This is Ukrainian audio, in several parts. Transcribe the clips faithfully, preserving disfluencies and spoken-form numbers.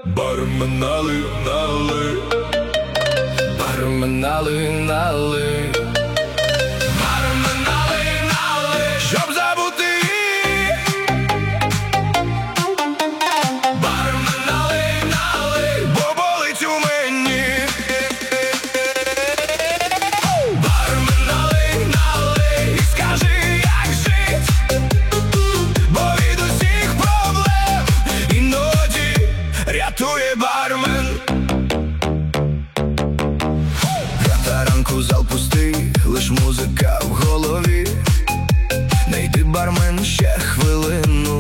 Бармен, налий, налий. Бармен, налий, налий. Бармен, налий, налий, щоб забути її. Бармен, налий, налий, бо болить у мені. Бармен, налий, налий, і скажи, як жить, бо від усіх проблем іноді рятує бармен. П'ята ранку, зал пустий, лиш музика в голові. Не йди, бармен, ще хвилину.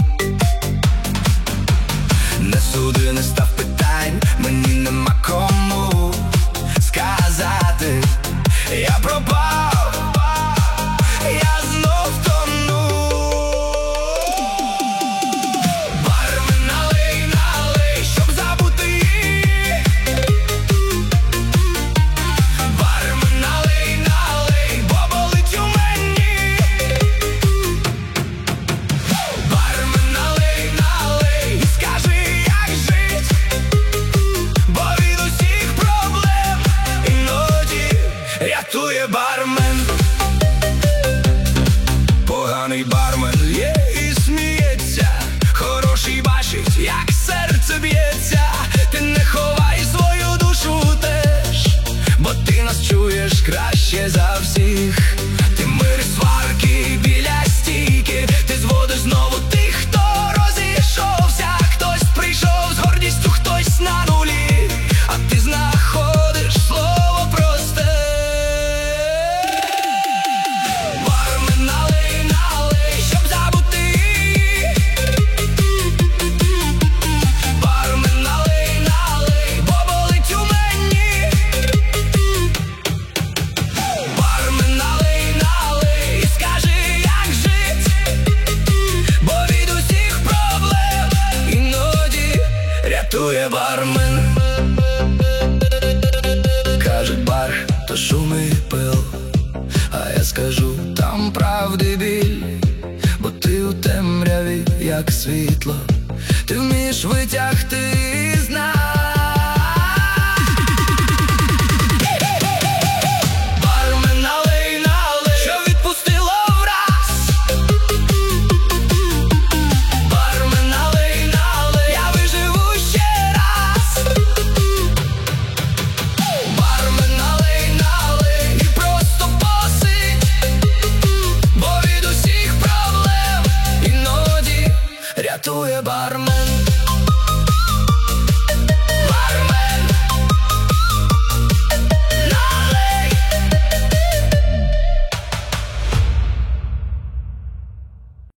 Не суди, не став питань, мені нема кому сказати. Я пропав, я знов тону. Бармен, налий, налий, щоб забути її. Бармен, налий, налий, бо болить у мені. Бармен, налий, налий, і скажи, як жить, бо від усіх проблем іноді рятує бармен. Поганий бармен є і сміється, хороший бачить, як серце б'ється. Ти не ховай свою душу теж, бо ти нас чуєш краще за всіх. Ти мир сварки біля стійки, ти зводиш знову тих, хто розійшовся. Хтось прийшов з гордістю, хтось на нулі, а ти знаходиш слово просте. Бармен, налий, налий, щоб забути її. Бармен, налий, налий, бо болить у мені. Бармен, налий, налий, і скажи, як жить, бо від усіх проблем іноді рятує бармен. Кажуть, бар – то шум і пил, а я скажу, там правди біль. Бо ти у темряві, як світло, ти вмієш витягти